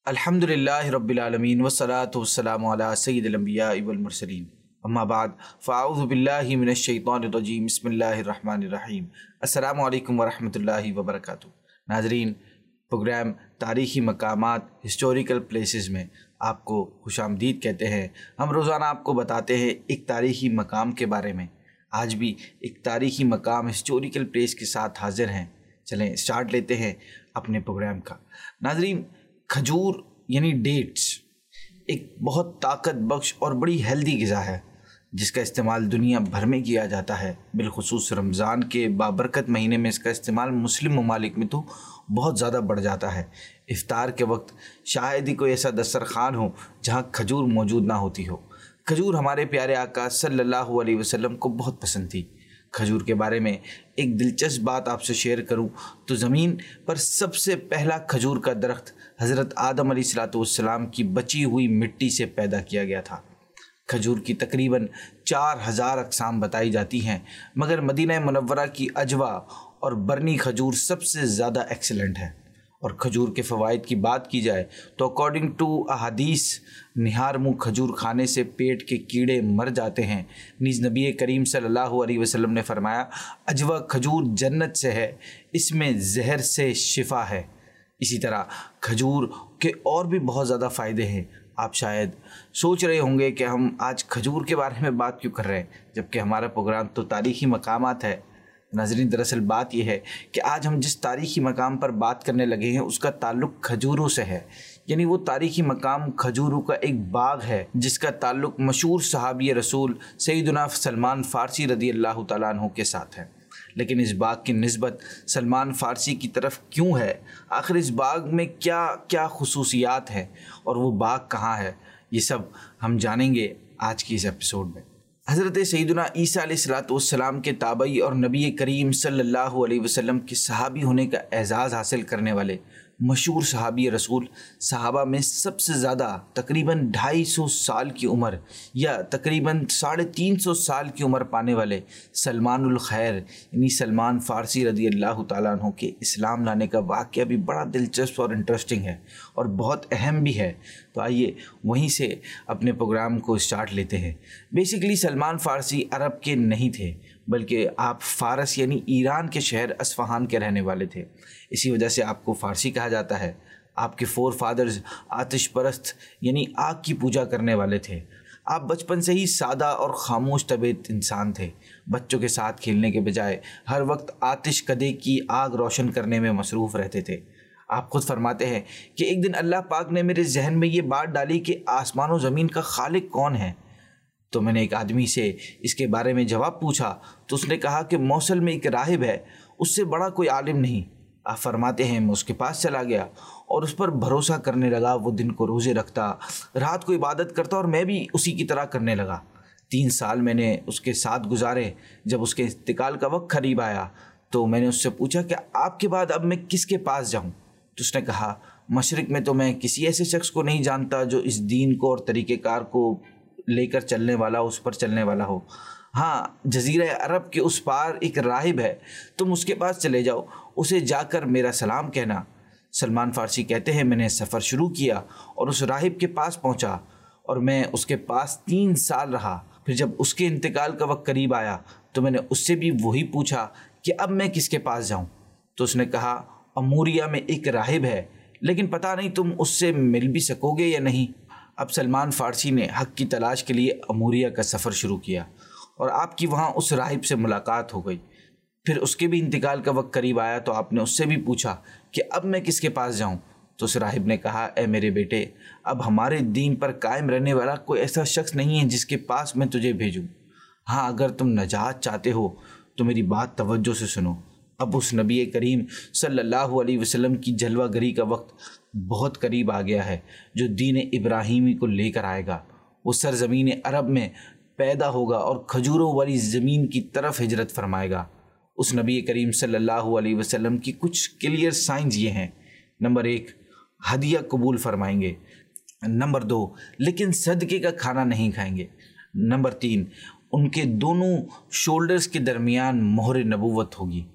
الحمدللہ رب العالمین والصلاة والسلام علی سید الانبیاء والمرسلین اما بعد فاعوذ باللہ من الشیطان الرجیم بسم اللہ الرحمن الرحیم السلام علیکم ورحمۃ اللہ وبرکاتہ۔ ناظرین، پروگرام تاریخی مقامات ہسٹوریکل پلیسز میں آپ کو خوش آمدید کہتے ہیں۔ ہم روزانہ آپ کو بتاتے ہیں ایک تاریخی مقام کے بارے میں۔ آج بھی ایک تاریخی مقام ہسٹوریکل پلیس کے ساتھ حاضر ہیں۔ چلیں سٹارٹ لیتے ہیں اپنے پروگرام کا۔ ناظرین، کھجور یعنی ڈیٹس ایک بہت طاقت بخش اور بڑی ہیلدی غذا ہے جس کا استعمال دنیا بھر میں کیا جاتا ہے۔ بالخصوص رمضان کے بابرکت مہینے میں اس کا استعمال مسلم ممالک میں تو بہت زیادہ بڑھ جاتا ہے۔ افطار کے وقت شاید ہی کوئی ایسا دسترخوان ہو جہاں کھجور موجود نہ ہوتی ہو۔ کھجور ہمارے پیارے آقا صلی اللہ علیہ وسلم کو بہت پسند تھی۔ کھجور کے بارے میں ایک دلچسپ بات آپ سے شیئر کروں تو زمین پر سب سے پہلا کھجور کا درخت حضرت آدم علیہ السلام کی بچی ہوئی مٹی سے پیدا کیا گیا تھا۔ کھجور کی تقریباً 4000 اقسام بتائی جاتی ہیں، مگر مدینہ منورہ کی اجوا اور برنی کھجور سب سے زیادہ ایکسلنٹ ہے۔ اور کھجور کے فوائد کی بات کی جائے تو اکارڈنگ ٹو احادیث نہار منہ کھجور کھانے سے پیٹ کے کیڑے مر جاتے ہیں۔ نیز نبی کریم صلی اللہ علیہ وسلم نے فرمایا، اجوا کھجور جنت سے ہے، اس میں زہر سے شفا ہے۔ اسی طرح کھجور کے اور بھی بہت زیادہ فائدے ہیں۔ آپ شاید سوچ رہے ہوں گے کہ ہم آج کھجور کے بارے میں بات کیوں کر رہے ہیں جبکہ ہمارا پروگرام تو تاریخی مقامات ہے۔ ناظرین، دراصل بات یہ ہے کہ آج ہم جس تاریخی مقام پر بات کرنے لگے ہیں اس کا تعلق کھجوروں سے ہے، یعنی وہ تاریخی مقام کھجوروں کا ایک باغ ہے جس کا تعلق مشہور صحابی رسول سیدنا سلمان فارسی رضی اللہ تعالیٰ عنہ کے ساتھ ہے۔ لیکن اس باغ کی نسبت سلمان فارسی کی طرف کیوں ہے؟ آخر اس باغ میں کیا کیا خصوصیات ہیں اور وہ باغ کہاں ہے؟ یہ سب ہم جانیں گے آج کی اس ایپیسوڈ میں۔ حضرت سیدنا عیسیٰ علیہ السلام کے تابعی اور نبی کریم صلی اللہ علیہ وسلم کے صحابی ہونے کا اعزاز حاصل کرنے والے مشہور صحابی رسول، صحابہ میں سب سے زیادہ تقریباً 250 سال کی عمر یا تقریباً 350 سال کی عمر پانے والے سلمان الخیر یعنی سلمان فارسی رضی اللہ تعالیٰ عنہ کے اسلام لانے کا واقعہ بھی بڑا دلچسپ اور انٹرسٹنگ ہے اور بہت اہم بھی ہے۔ تو آئیے وہیں سے اپنے پروگرام کو اسٹارٹ لیتے ہیں۔ بیسیکلی سلمان فارسی عرب کے نہیں تھے بلکہ آپ فارس یعنی ایران کے شہر اصفہان کے رہنے والے تھے، اسی وجہ سے آپ کو فارسی کہا جاتا ہے۔ آپ کے فور فادرز آتش پرست یعنی آگ کی پوجا کرنے والے تھے۔ آپ بچپن سے ہی سادہ اور خاموش طبیعت انسان تھے۔ بچوں کے ساتھ کھیلنے کے بجائے ہر وقت آتش کدے کی آگ روشن کرنے میں مصروف رہتے تھے۔ آپ خود فرماتے ہیں کہ ایک دن اللہ پاک نے میرے ذہن میں یہ بات ڈالی کہ آسمان و زمین کا خالق کون ہے؟ تو میں نے ایک آدمی سے اس کے بارے میں جواب پوچھا تو اس نے کہا کہ موصل میں ایک راہب ہے، اس سے بڑا کوئی عالم نہیں۔ آپ فرماتے ہیں میں اس کے پاس چلا گیا اور اس پر بھروسہ کرنے لگا۔ وہ دن کو روزے رکھتا، رات کو عبادت کرتا اور میں بھی اسی کی طرح کرنے لگا۔ 3 سال میں نے اس کے ساتھ گزارے۔ جب اس کے انتقال کا وقت قریب آیا تو میں نے اس سے پوچھا کہ آپ کے بعد اب میں کس کے پاس جاؤں؟ تو اس نے کہا، مشرق میں تو میں کسی ایسے شخص کو نہیں جانتا جو اس دین کو اور طریقہ کار کو لے کر چلنے والا، اس پر چلنے والا ہو۔ ہاں، جزیرہ عرب کے اس پار ایک راہب ہے، تم اس کے پاس چلے جاؤ، اسے جا کر میرا سلام کہنا۔ سلمان فارسی کہتے ہیں میں نے سفر شروع کیا اور اس راہب کے پاس پہنچا اور میں اس کے پاس 3 سال رہا۔ پھر جب اس کے انتقال کا وقت قریب آیا تو میں نے اس سے بھی وہی پوچھا کہ اب میں کس کے پاس جاؤں؟ تو اس نے کہا، اموریہ میں ایک راہب ہے لیکن پتہ نہیں تم اس سے مل بھی سکو گے یا نہیں۔ اب سلمان فارسی نے حق کی تلاش کے لیے اموریہ کا سفر شروع کیا اور آپ کی وہاں اس راہب سے ملاقات ہو گئی۔ پھر اس کے بھی انتقال کا وقت قریب آیا تو آپ نے اس سے بھی پوچھا کہ اب میں کس کے پاس جاؤں؟ تو اس راہب نے کہا، اے میرے بیٹے، اب ہمارے دین پر قائم رہنے والا کوئی ایسا شخص نہیں ہے جس کے پاس میں تجھے بھیجوں۔ ہاں، اگر تم نجات چاہتے ہو تو میری بات توجہ سے سنو۔ اب اس نبی کریم صلی اللہ علیہ وسلم کی جلوہ گری کا وقت بہت قریب آ گیا ہے جو دین ابراہیمی کو لے کر آئے گا۔ وہ سرزمین عرب میں پیدا ہوگا اور کھجوروں والی زمین کی طرف ہجرت فرمائے گا۔ اس نبی کریم صلی اللہ علیہ وسلم کی کچھ کلیئر سائنز یہ ہیں۔ نمبر 1، ہدیہ قبول فرمائیں گے۔ نمبر 2، لیکن صدقے کا کھانا نہیں کھائیں گے۔ نمبر 3، ان کے دونوں شولڈرز کے درمیان مہر نبوت ہوگی۔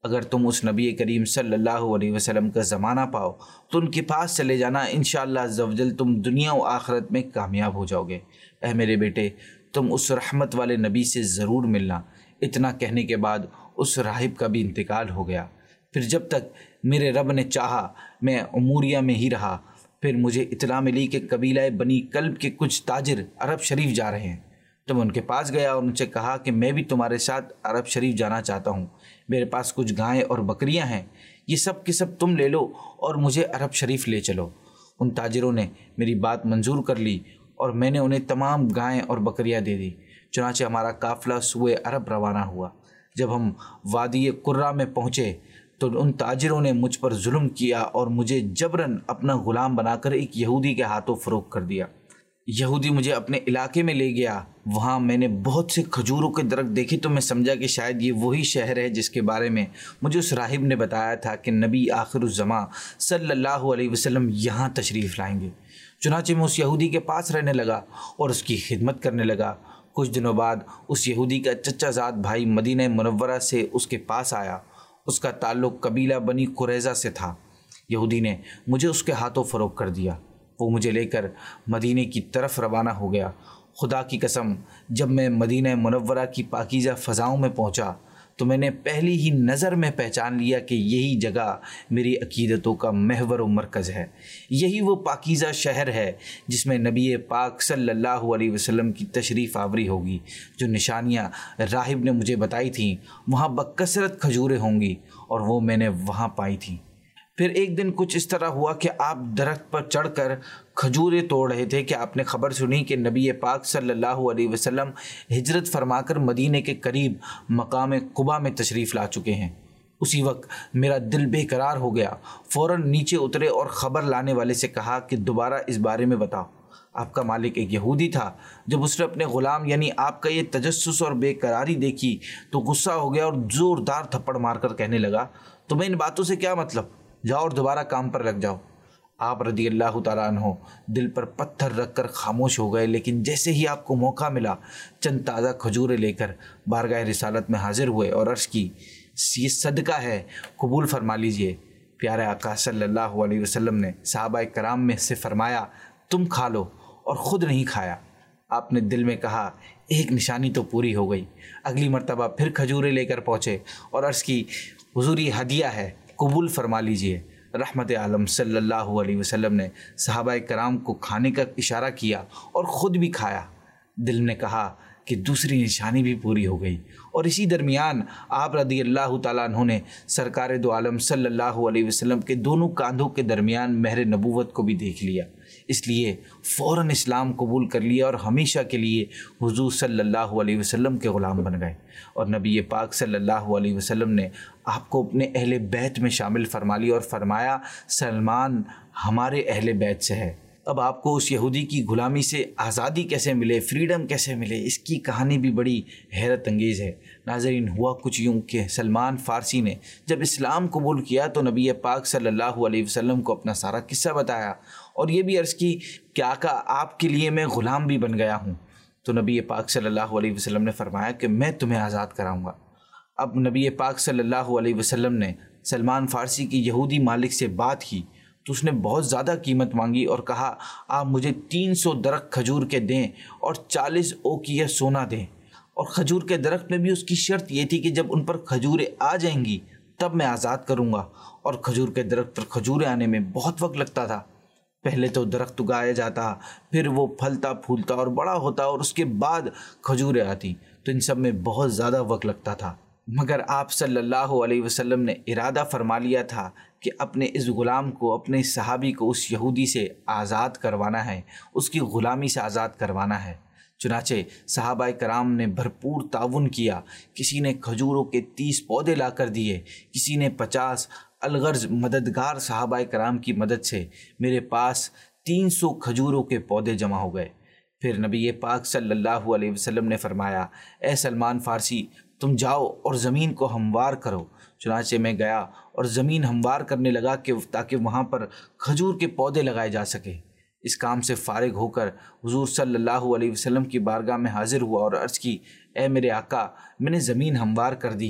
اگر تم اس نبی کریم صلی اللہ علیہ وسلم کا زمانہ پاؤ تو ان کے پاس چلے جانا، انشاءاللہ عز و جل تم دنیا و آخرت میں کامیاب ہو جاؤ گے۔ اے میرے بیٹے، تم اس رحمت والے نبی سے ضرور ملنا۔ اتنا کہنے کے بعد اس راہب کا بھی انتقال ہو گیا۔ پھر جب تک میرے رب نے چاہا میں عموریہ میں ہی رہا۔ پھر مجھے اطلاع ملی کہ قبیلہ بنی کلب کے کچھ تاجر عرب شریف جا رہے ہیں، تو میں ان کے پاس گیا اور ان سے کہا کہ میں بھی تمہارے ساتھ عرب شریف جانا چاہتا ہوں، میرے پاس کچھ گائیں اور بکریاں ہیں، یہ سب کے سب تم لے لو اور مجھے عرب شریف لے چلو۔ ان تاجروں نے میری بات منظور کر لی اور میں نے انہیں تمام گائیں اور بکریاں دے دی۔ چنانچہ ہمارا قافلہ سوئے عرب روانہ ہوا۔ جب ہم وادی قرہ میں پہنچے تو ان تاجروں نے مجھ پر ظلم کیا اور مجھے جبراً اپنا غلام بنا کر ایک یہودی کے ہاتھوں فروخت کر دیا۔ یہودی مجھے اپنے علاقے میں لے گیا، وہاں میں نے بہت سے کھجوروں کے درخت دیکھے تو میں سمجھا کہ شاید یہ وہی شہر ہے جس کے بارے میں مجھے اس راہب نے بتایا تھا کہ نبی آخر الزماں صلی اللہ علیہ وسلم یہاں تشریف لائیں گے۔ چنانچہ میں اس یہودی کے پاس رہنے لگا اور اس کی خدمت کرنے لگا۔ کچھ دنوں بعد اس یہودی کا چچا زاد بھائی مدینہ منورہ سے اس کے پاس آیا۔ اس کا تعلق قبیلہ بنی قریظہ سے تھا۔ یہودی نے مجھے اس کے ہاتھوں فروخت کر دیا۔ وہ مجھے لے کر مدینے کی طرف روانہ ہو گیا۔ خدا کی قسم، جب میں مدینہ منورہ کی پاکیزہ فضاؤں میں پہنچا تو میں نے پہلی ہی نظر میں پہچان لیا کہ یہی جگہ میری عقیدتوں کا محور و مرکز ہے۔ یہی وہ پاکیزہ شہر ہے جس میں نبی پاک صلی اللہ علیہ وسلم کی تشریف آوری ہوگی۔ جو نشانیاں راہب نے مجھے بتائی تھیں وہاں بکثرت کھجوریں ہوں گی، اور وہ میں نے وہاں پائی تھیں۔ پھر ایک دن کچھ اس طرح ہوا کہ آپ درخت پر چڑھ کر کھجوریں توڑ رہے تھے کہ آپ نے خبر سنی کہ نبی پاک صلی اللہ علیہ وسلم ہجرت فرما کر مدینے کے قریب مقام قباء میں تشریف لا چکے ہیں۔ اسی وقت میرا دل بے قرار ہو گیا۔ فوراً نیچے اترے اور خبر لانے والے سے کہا کہ دوبارہ اس بارے میں بتاؤ۔ آپ کا مالک ایک یہودی تھا۔ جب اس نے اپنے غلام یعنی آپ کا یہ تجسس اور بے قراری دیکھی تو غصہ ہو گیا اور زوردار تھپڑ مار کر کہنے لگا، تمہیں ان باتوں سے کیا مطلب؟ جاؤ اور دوبارہ کام پر لگ جاؤ۔ آپ رضی اللہ تعالیٰ عنہ دل پر پتھر رکھ کر خاموش ہو گئے، لیکن جیسے ہی آپ کو موقع ملا چند تازہ کھجوریں لے کر بارگاہ رسالت میں حاضر ہوئے اور عرض کی، یہ صدقہ ہے، قبول فرما لیجئے۔ پیارے آقا صلی اللہ علیہ وسلم نے صحابہ کرام میں سے فرمایا، تم کھا لو، اور خود نہیں کھایا۔ آپ نے دل میں کہا، ایک نشانی تو پوری ہو گئی۔ اگلی مرتبہ پھر کھجوریں لے کر پہنچے اور عرض کی، حضور یہ ہدیہ ہے، قبول فرما لیجئے۔ رحمت عالم صلی اللہ علیہ وسلم نے صحابہ کرام کو کھانے کا اشارہ کیا اور خود بھی کھایا۔ دل نے کہا کہ دوسری نشانی بھی پوری ہو گئی، اور اسی درمیان آپ رضی اللہ تعالیٰ عنہ نے سرکار دو عالم صلی اللہ علیہ وسلم کے دونوں کاندھوں کے درمیان مہر نبوت کو بھی دیکھ لیا۔ اس لیے فوراً اسلام قبول کر لیا اور ہمیشہ کے لیے حضور صلی اللہ علیہ وسلم کے غلام بن گئے، اور نبی پاک صلی اللہ علیہ وسلم نے آپ کو اپنے اہل بیت میں شامل فرما لیا اور فرمایا، سلمان ہمارے اہل بیت سے ہے۔ اب آپ کو اس یہودی کی غلامی سے آزادی کیسے ملے، فریڈم کیسے ملے، اس کی کہانی بھی بڑی حیرت انگیز ہے۔ ناظرین، ہوا کچھ یوں کہ سلمان فارسی نے جب اسلام قبول کیا تو نبی پاک صلی اللہ علیہ وسلم کو اپنا سارا قصہ بتایا، اور یہ بھی عرض کی کہ آقا آپ کے لیے میں غلام بھی بن گیا ہوں۔ تو نبی پاک صلی اللہ علیہ وسلم نے فرمایا کہ میں تمہیں آزاد کراؤں گا۔ اب نبی پاک صلی اللہ علیہ وسلم نے سلمان فارسی کی یہودی مالک سے بات کی تو اس نے بہت زیادہ قیمت مانگی اور کہا، آپ مجھے 300 درخت کھجور کے دیں اور 40 اوقیہ سونا دیں۔ اور کھجور کے درخت میں بھی اس کی شرط یہ تھی کہ جب ان پر کھجوریں آ جائیں گی تب میں آزاد کروں گا، اور کھجور کے درخت پر کھجوریں آنے میں بہت وقت لگتا تھا۔ پہلے تو درخت اگایا جاتا، پھر وہ پھلتا پھولتا اور بڑا ہوتا، اور اس کے بعد کھجوریں آتی، تو ان سب میں بہت زیادہ وقت لگتا تھا۔ مگر آپ صلی اللہ علیہ وسلم نے ارادہ فرما لیا تھا کہ اپنے اس غلام کو، اپنے اس صحابی کو اس یہودی سے آزاد کروانا ہے، اس کی غلامی سے آزاد کروانا ہے۔ چنانچہ صحابہ کرام نے بھرپور تعاون کیا۔ کسی نے کھجوروں کے 30 پودے لا کر دیے، کسی نے 50۔ الغرض مددگار صحابہ کرام کی مدد سے میرے پاس 300 کھجوروں کے پودے جمع ہو گئے۔ پھر نبی پاک صلی اللہ علیہ وسلم نے فرمایا، اے سلمان فارسی، تم جاؤ اور زمین کو ہموار کرو۔ چنانچہ میں گیا اور زمین ہموار کرنے لگا تاکہ وہاں پر کھجور کے پودے لگائے جا سکے۔ اس کام سے فارغ ہو کر حضور صلی اللہ علیہ وسلم کی بارگاہ میں حاضر ہوا اور عرض کی، اے میرے آقا، میں نے زمین ہموار کر دی ہے،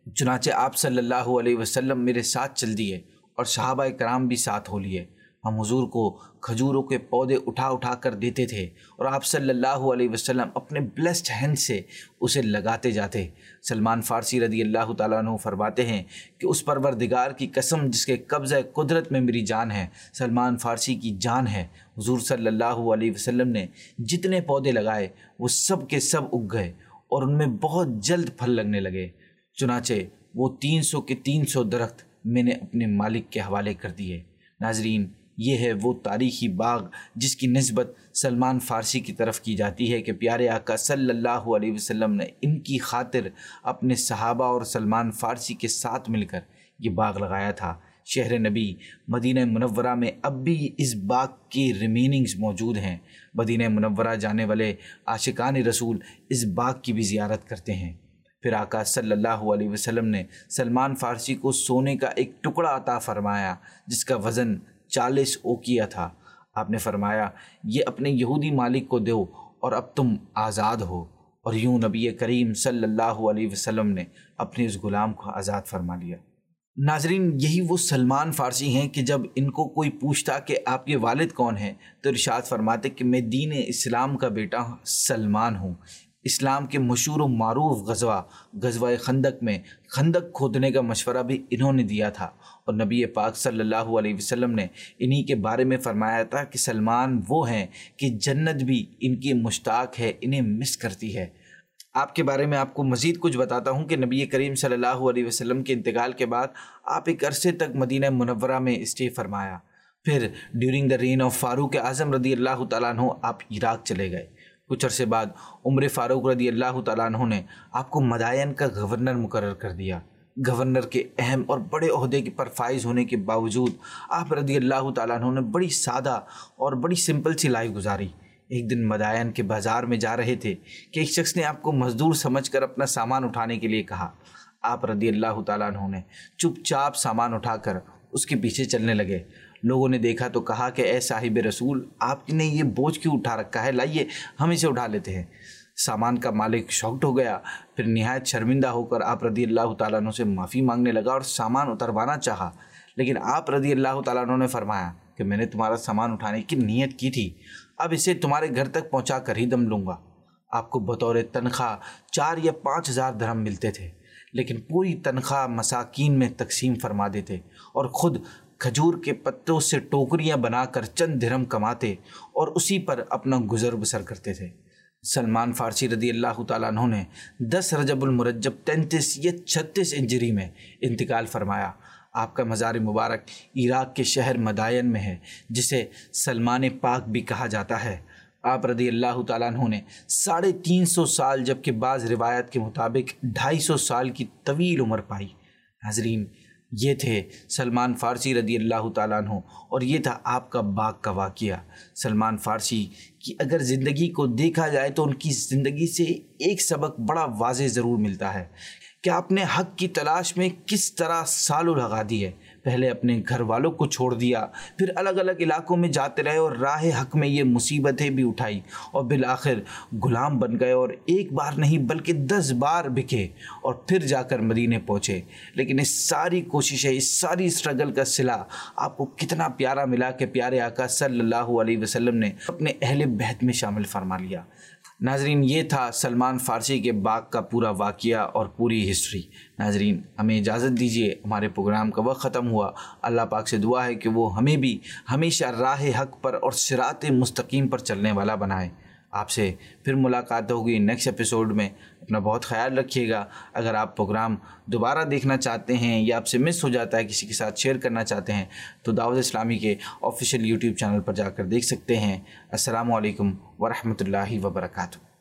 चुनाचे आप सल्लल्लाहु अलैहि वसल्लम मेरे साथ चल दिए और सहाबा कराम भी साथ हो लिए। हम हुजूर को खजूरों के पौधे उठा उठा कर देते थे और आप सल्लल्लाहु अलैहि वसल्लम अपने ब्लेस्ड हैंड से उसे लगाते जाते। सलमान फ़ारसी रदी अल्लाह ताला अन्हु फरमाते हैं कि उस परवरदिगार की कसम जिसके कब्ज़े कुदरत में मेरी जान है, सलमान फ़ारसी की जान है, हुजूर सल्लल्लाहु अलैहि वसल्लम ने जितने पौधे लगाए वो सब के सब उग गए और उनमें बहुत जल्द फल लगने लगे। चुनाचे वो 300 के 300 दरख्त मैंने अपने मालिक के हवाले कर दिए। नाजरीन, ये है वो तारीख़ी बाग जिसकी निस्बत सलमान फ़ारसी की तरफ की जाती है कि प्यारे आका सल्लल्लाहु अलैहि वसल्लम ने इनकी खातिर अपने सहाबा और सलमान फ़ारसी के साथ मिलकर ये बाग लगाया था। शहर नबी मदीना मुनव्वरा में अब भी इस बाग की रिमेनिंग्स मौजूद हैं। मदीना मुनव्वरा जाने वाले आशिकान रसूल इस बाग की भी ज़ियारत करते हैं। फिर आका सल्लल्लाहु अलैहि वसल्लम ने सलमान फ़ारसी को सोने का एक टुकड़ा अता फ़रमाया जिसका वज़न 40 ओकिया था। आपने फरमाया, ये अपने यहूदी मालिक को दो और अब तुम आज़ाद हो। और यूं नबी करीम सल्लल्लाहु अलैहि वसल्लम ने अपने उस ग़ुलाम को आज़ाद फरमा लिया। नाजरीन, यही वो सलमान फ़ारसी हैं कि जब इनको कोई पूछता कि आप ये वालिद कौन हैं तो इरशाद फरमाते कि मैं दीन इस्लाम का बेटा सलमान हूँ। इस्लाम के मशहूर व मारूफ ग़ज़वा खंदक में खंदक खोदने का मशवरा भी इन्होंने दिया था और नबी पाक सल्लल्लाहु अलैहि वसल्लम ने इन्हीं के बारे में फ़रमाया था कि सलमान वो हैं कि जन्नत भी इनकी मुश्ताक है, इन्हें मिस करती है। आपके बारे में आपको मज़ीद कुछ बताता हूँ कि नबी करीम सल्लल्लाहु अलैहि वसल्लम के इंतकाल के बाद आप एक अरसे तक मदीना मुनव्वरा में स्टे फरमाया। फिर during the reign of Farooq Azam रदी अल्लाह तआला अन्हु आप इराक़ चले गए। कुछ अरसे बाद उमर फ़ारूक रदी अल्लाह तआला अन्हु ने आपको मदायन का गवर्नर मुकर्रर कर दिया। गवर्नर के अहम और बड़े ओहदे के पर फाइज होने के बावजूद आप रदी अल्लाह तआला अन्हु ने बड़ी सादा और बड़ी सिंपल सी लाइफ गुजारी। एक दिन मदायन के बाज़ार में जा रहे थे कि एक शख्स ने आपको मज़दूर समझकर अपना सामान उठाने के लिए कहा। आप रदी अल्लाह तआला अन्हु ने चुपचाप सामान उठाकर उसके पीछे चलने लगे। लोगों ने देखा तो कहा कि ए साहिब रसूल, आपने ये बोझ क्यों उठा रखा है, लाइए हम इसे उठा लेते हैं। सामान का मालिक शॉक्ड हो गया। फिर निहायत शर्मिंदा होकर आप रदी अल्लाह तआला अन्हु से माफ़ी मांगने लगा और सामान उतरवाना चाहा, लेकिन आप रदी अल्लाह तआला अन्हु ने फरमाया कि मैंने तुम्हारा सामान उठाने की नीयत की थी, अब इसे तुम्हारे घर तक पहुंचा कर ही दम लूँगा। आपको बतौर तनख्वाह 4 या 5 हज़ार दरहम मिलते थे, लेकिन पूरी तनख्वाह मसाकीन में तकसीम फरमा देते और ख़ुद खजूर के पत्तों से टोकरियां बनाकर चंद दिरहम कमाते और उसी पर अपना गुजर बसर करते थे। सलमान फ़ारसी रदी अल्लाह तआला अन्हु ने 10 रजबुल मुरज्जब 33 या 36 हिजरी में इंतकाल फरमाया। आपका मज़ार मुबारक इराक़ के शहर मदायन में है, जिसे सलमान पाक भी कहा जाता है। आप रदी अल्लाह तआला अन्हु ने 350 साल, जबकि बाज़ रिवायत के मुताबिक 250 साल की तवील उम्र पाई। नाज़रीन, ये थे सलमान फ़ारसी रदी अल्लाह तआला अन्हु और ये था आपका बाग का वाक़िया। सलमान फ़ारसी की अगर ज़िंदगी को देखा जाए तो उनकी ज़िंदगी से एक सबक बड़ा वाज़ेह ज़रूर मिलता है कि आपने हक़ की तलाश में किस तरह सालों लगा दिए। पहले अपने घर वालों को छोड़ दिया, फिर अलग अलग इलाकों में जाते रहे और राह हक़ में ये मुसीबतें भी उठाई और बिलाखिर ग़ुलाम बन गए और एक बार नहीं बल्कि 10 बार बिके और फिर जाकर मदीने पहुँचे। लेकिन इस सारी कोशिशें, इस सारी स्ट्रगल का सिला आपको कितना प्यारा मिला कि प्यारे आका सल्लल्लाहु अलैहि वसल्लम ने अपने अहले बैत में शामिल फरमा लिया। नाजरीन, ये था सलमान फ़ारसी के बाग का पूरा वाक़िया और पूरी हिस्ट्री। नाजरीन, हमें इजाज़त दीजिए, हमारे प्रोग्राम का वक्त ख़त्म हुआ। अल्लाह पाक से दुआ है कि वो हमें भी हमेशा राह हक़ पर और सिरात मुस्तकीम पर चलने वाला बनाए। आपसे फिर मुलाकात होगी नेक्स्ट एपिसोड में। अपना बहुत ख्याल रखिएगा। अगर आप प्रोग्राम दोबारा देखना चाहते हैं या आपसे मिस हो जाता है, किसी के साथ शेयर करना चाहते हैं, तो दावत इस्लामी के ऑफिशियल यूट्यूब चैनल पर जाकर देख सकते हैं। अस्सलामु अलैकुम वरहमतुल्लाहि वबरकातुहू।